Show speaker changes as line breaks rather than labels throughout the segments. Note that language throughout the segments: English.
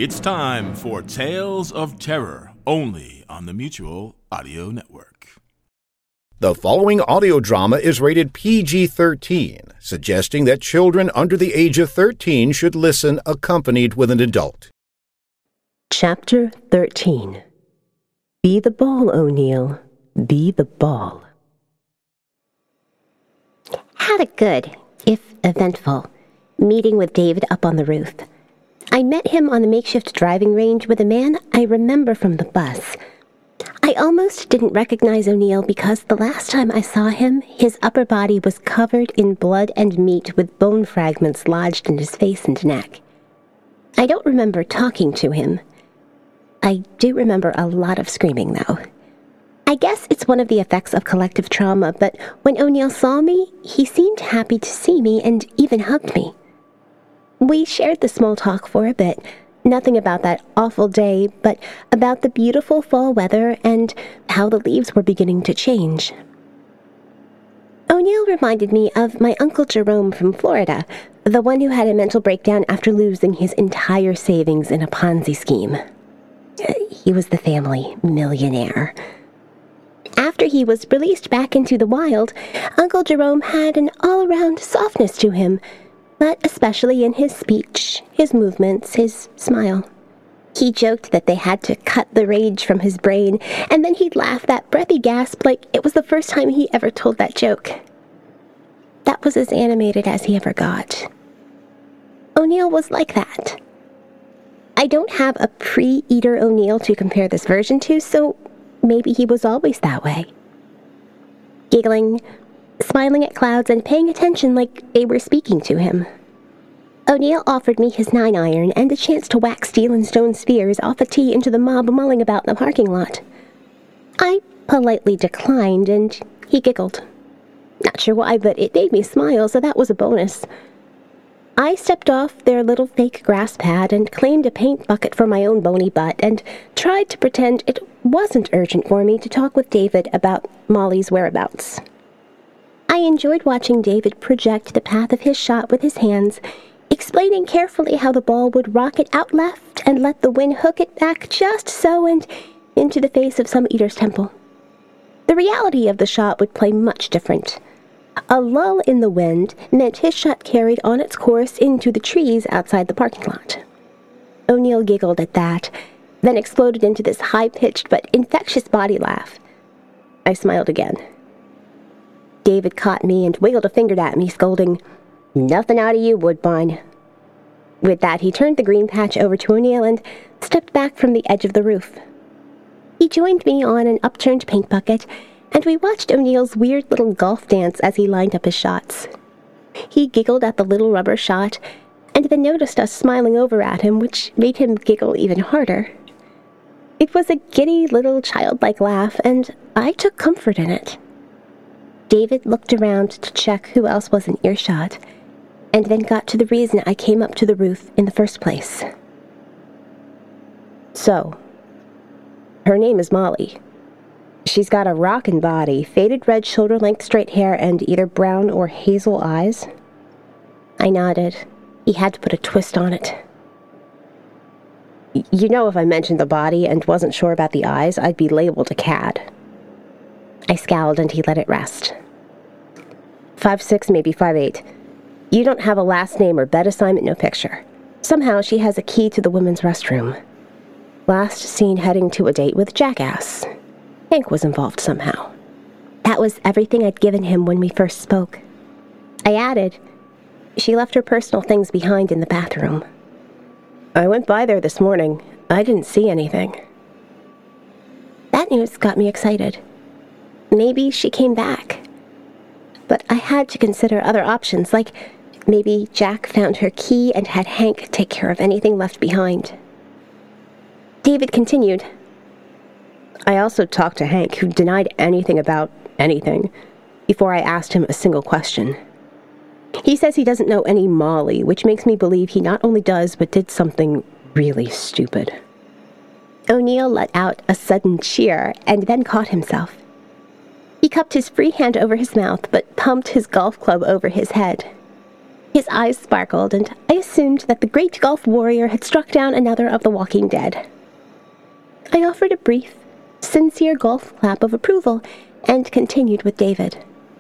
It's time for Tales of Terror, only on the Mutual Audio Network.
The following audio drama is rated PG-13, suggesting that children under the age of 13 should listen accompanied with an adult.
Chapter 13. Be the ball, O'Neill. Be the ball.
Had a good, if eventful, meeting with David up on the roof. I met him on the makeshift driving range with a man I remember from the bus. I almost didn't recognize O'Neill because the last time I saw him, his upper body was covered in blood and meat with bone fragments lodged in his face and neck. I don't remember talking to him. I do remember a lot of screaming, though. I guess it's one of the effects of collective trauma, but when O'Neill saw me, he seemed happy to see me and even hugged me. We shared the small talk for a bit, nothing about that awful day, but about the beautiful fall weather and how the leaves were beginning to change. O'Neill reminded me of my Uncle Jerome from Florida, the one who had a mental breakdown after losing his entire savings in a Ponzi scheme. He was the family millionaire. After he was released back into the wild, Uncle Jerome had an all-around softness to him, but especially in his speech, his movements, his smile. He joked that they had to cut the rage from his brain, and then he'd laugh that breathy gasp like it was the first time he ever told that joke. That was as animated as he ever got. O'Neill was like that. I don't have a pre-eater O'Neill to compare this version to, so maybe he was always that way. Giggling, smiling at clouds, and paying attention like they were speaking to him. O'Neill offered me his 9-iron and a chance to whack steel and stone spheres off a tee into the mob mulling about in the parking lot. I politely declined, and he giggled. Not sure why, but it made me smile, so that was a bonus. I stepped off their little fake grass pad and claimed a paint bucket for my own bony butt and tried to pretend it wasn't urgent for me to talk with David about Molly's whereabouts. I enjoyed watching David project the path of his shot with his hands, explaining carefully how the ball would rocket out left and let the wind hook it back just so and into the face of some eater's temple. The reality of the shot would play much different. A lull in the wind meant his shot carried on its course into the trees outside the parking lot. O'Neill giggled at that, then exploded into this high-pitched but infectious body laugh. I smiled again. David caught me and wiggled a finger at me, scolding, "Nothing out of you, Woodbine." With that, he turned the green patch over to O'Neill and stepped back from the edge of the roof. He joined me on an upturned paint bucket, and we watched O'Neill's weird little golf dance as he lined up his shots. He giggled at the little rubber shot, and then noticed us smiling over at him, which made him giggle even harder. It was a giddy little childlike laugh, and I took comfort in it. David looked around to check who else was in earshot, and then got to the reason I came up to the roof in the first place. So, her name is Molly. She's got a rockin' body, faded red shoulder-length straight hair, and either brown or hazel eyes. I nodded. He had to put a twist on it. You know, if I mentioned the body and wasn't sure about the eyes, I'd be labeled a cad. I scowled, and he let it rest. 5'6", maybe 5'8". You don't have a last name or bed assignment, no picture. Somehow she has a key to the women's restroom. Last seen heading to a date with Jackass. Hank was involved somehow. That was everything I'd given him when we first spoke. I added, she left her personal things behind in the bathroom. I went by there this morning. I didn't see anything. That news got me excited. Maybe she came back. But I had to consider other options, like maybe Jack found her key and had Hank take care of anything left behind. David continued. I also talked to Hank, who denied anything about anything, before I asked him a single question. He says he doesn't know any Molly, which makes me believe he not only does, but did something really stupid. O'Neill let out a sudden cheer, and then caught himself. He cupped his free hand over his mouth, but pumped his golf club over his head. His eyes sparkled, and I assumed that the great Gulf warrior had struck down another of the Walking Dead. I offered a brief, sincere golf clap of approval and continued with David.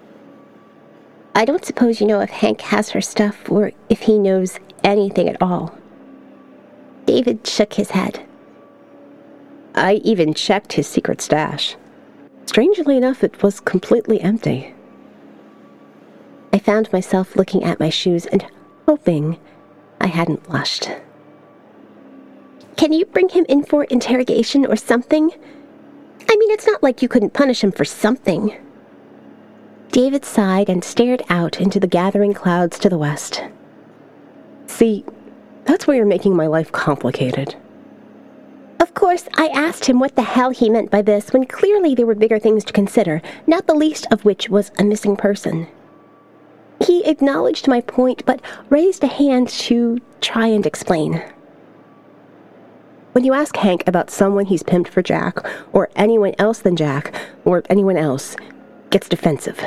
I don't suppose you know if Hank has her stuff or if he knows anything at all. David shook his head. I even checked his secret stash. Strangely enough, it was completely empty. I found myself looking at my shoes and hoping I hadn't blushed. Can you bring him in for interrogation or something? I mean, it's not like you couldn't punish him for something. David sighed and stared out into the gathering clouds to the west.
See, that's where you're making my life complicated.
Of course, I asked him what the hell he meant by this when clearly there were bigger things to consider, not the least of which was a missing person. He acknowledged my point, but raised a hand to try and explain.
When you ask Hank about someone he's pimped for Jack, or anyone else than Jack, or anyone else, gets defensive.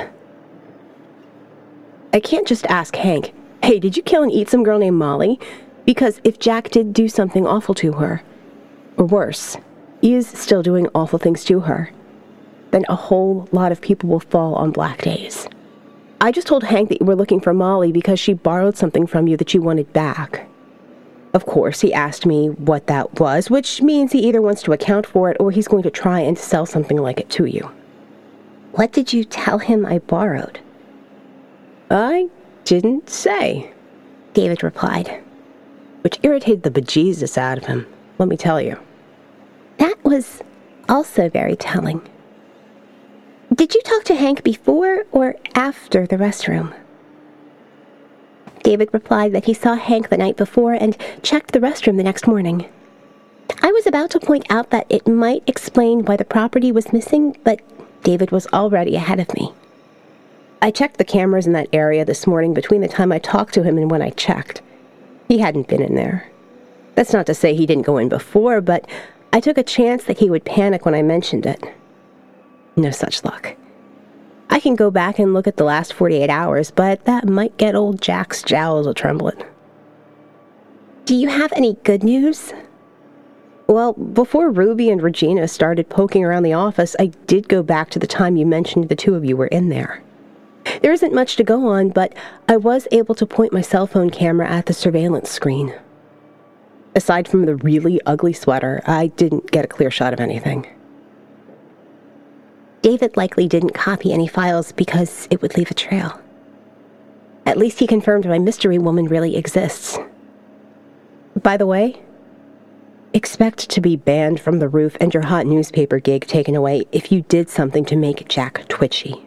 I can't just ask Hank, hey, did you kill and eat some girl named Molly? Because if Jack did do something awful to her, or worse, he is still doing awful things to her, then a whole lot of people will fall on black days. I just told Hank that you were looking for Molly because she borrowed something from you that you wanted back. Of course, he asked me what that was, which means he either wants to account for it or he's going to try and sell something like it to you.
What did you tell him I borrowed?
I didn't say,
David replied.
Which irritated the bejesus out of him, let me tell you.
That was also very telling. Did you talk to Hank before or after the restroom? David replied that he saw Hank the night before and checked the restroom the next morning. I was about to point out that it might explain why the property was missing, but David was already ahead of me.
I checked the cameras in that area this morning between the time I talked to him and when I checked. He hadn't been in there. That's not to say he didn't go in before, but I took a chance that he would panic when I mentioned it. No such luck. I can go back and look at the last 48 hours, but that might get old Jack's jowls a-trembling.
Do you have any good news?
Well, before Ruby and Regina started poking around the office, I did go back to the time you mentioned the two of you were in there. There isn't much to go on, but I was able to point my cell phone camera at the surveillance screen. Aside from the really ugly sweater, I didn't get a clear shot of anything.
David likely didn't copy any files because it would leave a trail.
At least he confirmed my mystery woman really exists. By the way, expect to be banned from the roof and your hot newspaper gig taken away if you did something to make Jack twitchy.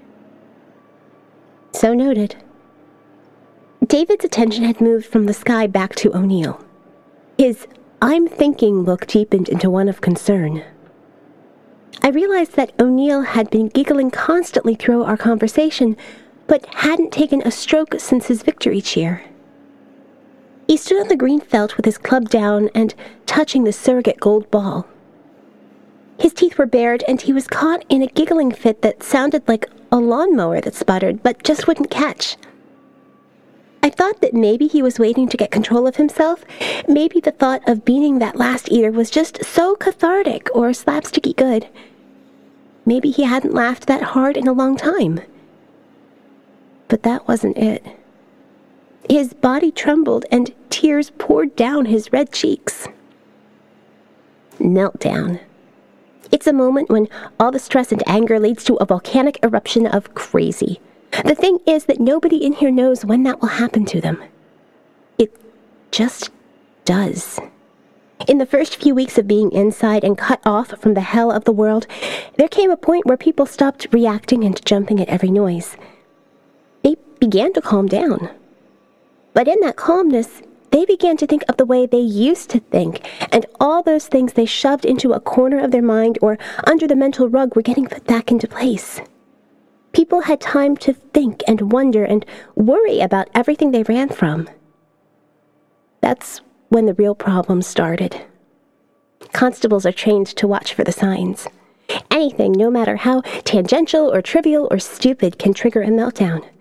So noted. David's attention had moved from the sky back to O'Neill.
His I'm thinking look deepened into one of concern.
I realized that O'Neill had been giggling constantly through our conversation, but hadn't taken a stroke since his victory cheer. He stood on the green felt with his club down and touching the surrogate gold ball. His teeth were bared, and he was caught in a giggling fit that sounded like a lawnmower that sputtered, but just wouldn't catch. I thought that maybe he was waiting to get control of himself. Maybe the thought of beating that last eater was just so cathartic or slapsticky good. Maybe he hadn't laughed that hard in a long time. But that wasn't it. His body trembled and tears poured down his red cheeks. Meltdown. It's a moment when all the stress and anger leads to a volcanic eruption of crazy. The thing is that nobody in here knows when that will happen to them. It just does. In the first few weeks of being inside and cut off from the hell of the world, there came a point where people stopped reacting and jumping at every noise. They began to calm down. But in that calmness, they began to think of the way they used to think, and all those things they shoved into a corner of their mind or under the mental rug were getting put back into place. People had time to think and wonder and worry about everything they ran from. That's when the real problem started. Constables are trained to watch for the signs. Anything, no matter how tangential or trivial or stupid, can trigger a meltdown.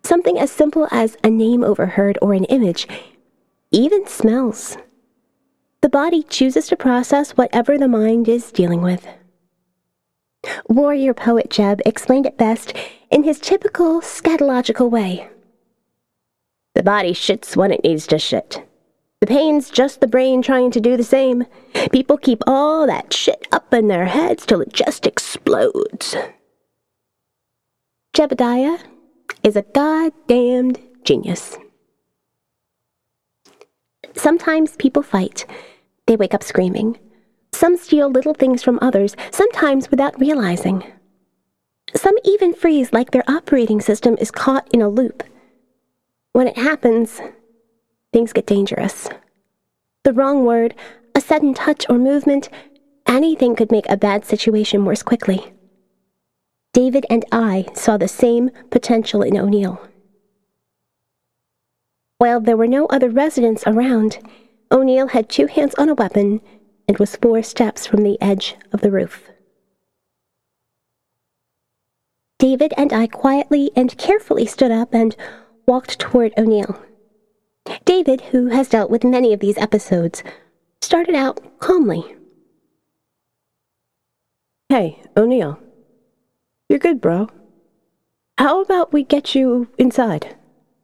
Something as simple as a name overheard or an image, even smells. The body chooses to process whatever the mind is dealing with. Warrior poet Jeb explained it best in his typical scatological way. The body shits when it needs to shit. The pain's just the brain trying to do the same. People keep all that shit up in their heads till it just explodes. Jebediah is a goddamned genius. Sometimes people fight. They wake up screaming. Some steal little things from others, sometimes without realizing. Some even freeze like their operating system is caught in a loop. When it happens, things get dangerous. The wrong word, a sudden touch or movement, anything could make a bad situation worse quickly. David and I saw the same potential in O'Neill. While there were no other residents around, O'Neill had 2 hands on a weapon and was 4 steps from the edge of the roof. David and I quietly and carefully stood up and walked toward O'Neill. David, who has dealt with many of these episodes, started out calmly.
Hey, O'Neill. You're good, bro. How about we get you inside?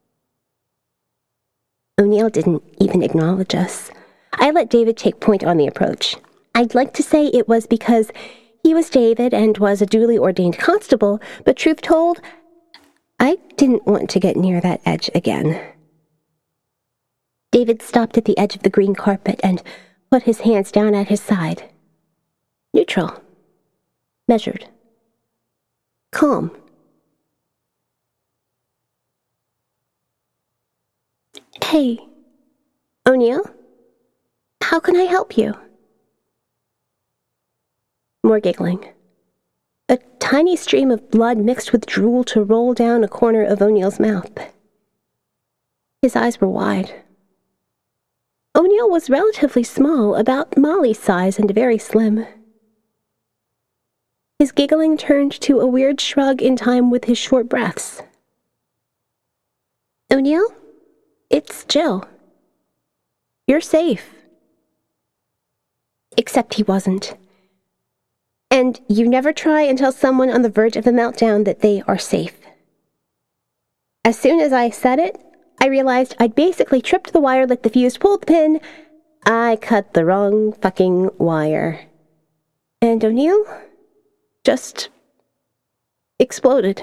O'Neill didn't even acknowledge us. I let David take point on the approach. I'd like to say it was because he was David and was a duly ordained constable, but truth told, I didn't want to get near that edge again. David stopped at the edge of the green carpet and put his hands down at his side. Neutral. Measured. Calm. Hey, O'Neill? How can I help you? More giggling. A tiny stream of blood mixed with drool to roll down a corner of O'Neill's mouth. His eyes were wide. O'Neill was relatively small, about Molly's size and very slim. His giggling turned to a weird shrug in time with his short breaths. O'Neill? It's Jill. You're safe. Except he wasn't. And you never try and tell someone on the verge of a meltdown that they are safe. As soon as I said it, I realized I'd basically tripped the wire, lit the fuse, pulled the pin. I cut the wrong fucking wire. And O'Neill just exploded.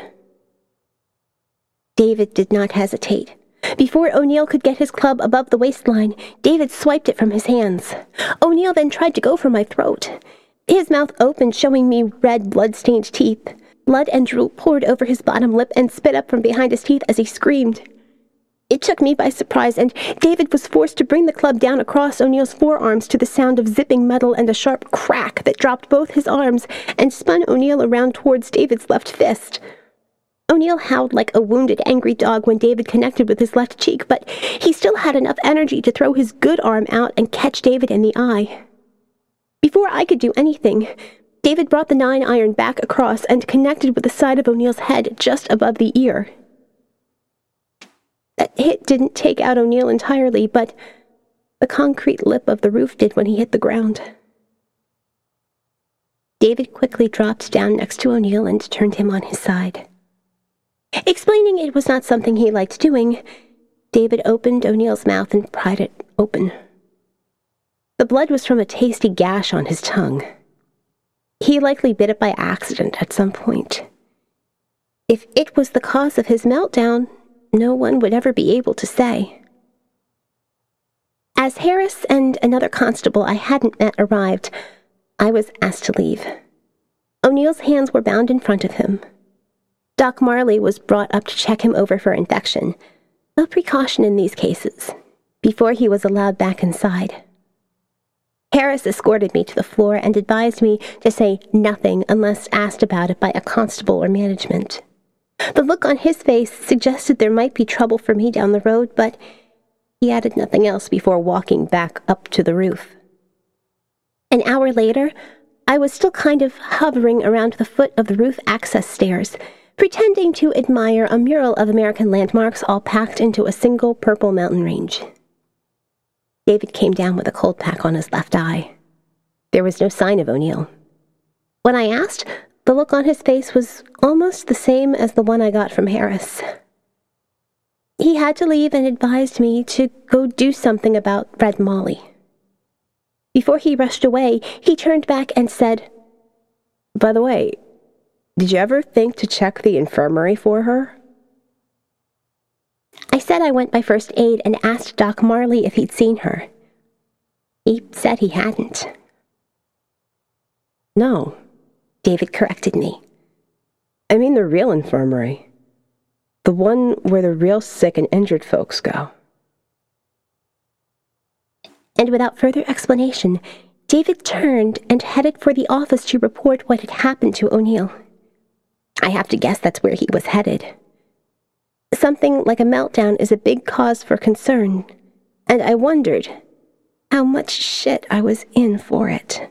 David did not hesitate. Before O'Neill could get his club above the waistline, David swiped it from his hands. O'Neill then tried to go for my throat. His mouth opened, showing me red, blood-stained teeth. Blood and drool poured over his bottom lip and spit up from behind his teeth as he screamed. It took me by surprise, and David was forced to bring the club down across O'Neill's forearms to the sound of zipping metal and a sharp crack that dropped both his arms and spun O'Neill around towards David's left fist. O'Neill howled like a wounded, angry dog when David connected with his left cheek, but he still had enough energy to throw his good arm out and catch David in the eye. Before I could do anything, David brought the 9-iron back across and connected with the side of O'Neill's head just above the ear. That hit didn't take out O'Neill entirely, but the concrete lip of the roof did when he hit the ground. David quickly dropped down next to O'Neill and turned him on his side. Explaining it was not something he liked doing, David opened O'Neill's mouth and pried it open. The blood was from a tasty gash on his tongue. He likely bit it by accident at some point. If it was the cause of his meltdown, no one would ever be able to say. As Harris and another constable I hadn't met arrived, I was asked to leave. O'Neill's hands were bound in front of him. Doc Marley was brought up to check him over for infection, a precaution in these cases, before he was allowed back inside. Harris escorted me to the floor and advised me to say nothing unless asked about it by a constable or management. The look on his face suggested there might be trouble for me down the road, but he added nothing else before walking back up to the roof. An hour later, I was still kind of hovering around the foot of the roof access stairs,
pretending to admire a mural of American landmarks all packed into a single purple mountain range. David came down with a cold pack on his left eye. There was no sign of O'Neill. When I asked, the look on his face was almost the same as the one I got from Harris. He had to leave and advised me to go do something about Red Molly. Before he rushed away, he turned back and said,
"By the way, did you ever think to check the infirmary for her?"
I said I went by first aid and asked Doc Marley if he'd seen her. He said he hadn't.
"No,"
David corrected me.
"I mean the real infirmary. The one where the real sick and injured folks go."
And without further explanation, David turned and headed for the office to report what had happened to O'Neill. I have to guess that's where he was headed. Something like a meltdown is a big cause for concern, and I wondered how much shit I was in for it.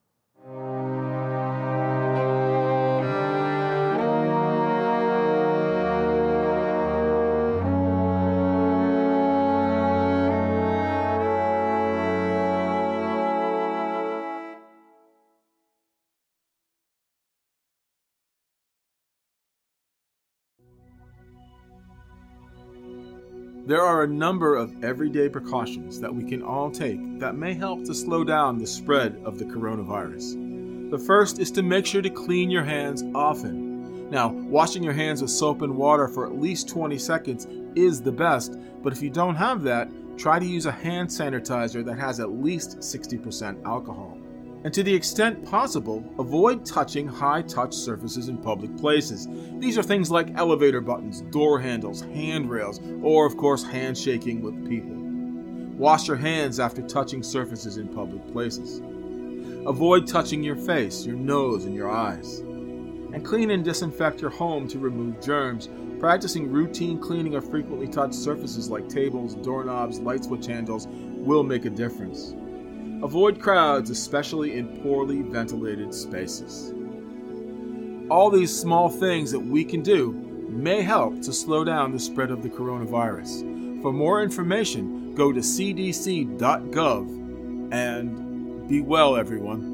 There are a number of everyday precautions that we can all take that may help to slow down the spread of the coronavirus. The first is to make sure to clean your hands often. Now, washing your hands with soap and water for at least 20 seconds is the best, but if you don't have that, try to use a hand sanitizer that has at least 60% alcohol. And to the extent possible, avoid touching high-touch surfaces in public places. These are things like elevator buttons, door handles, handrails, or of course handshaking with people. Wash your hands after touching surfaces in public places. Avoid touching your face, your nose, and your eyes. And clean and disinfect your home to remove germs. Practicing routine cleaning of frequently touched surfaces like tables, doorknobs, light switch handles will make a difference. Avoid crowds, especially in poorly ventilated spaces. All these small things that we can do may help to slow down the spread of the coronavirus. For more information, go to cdc.gov and be well, everyone.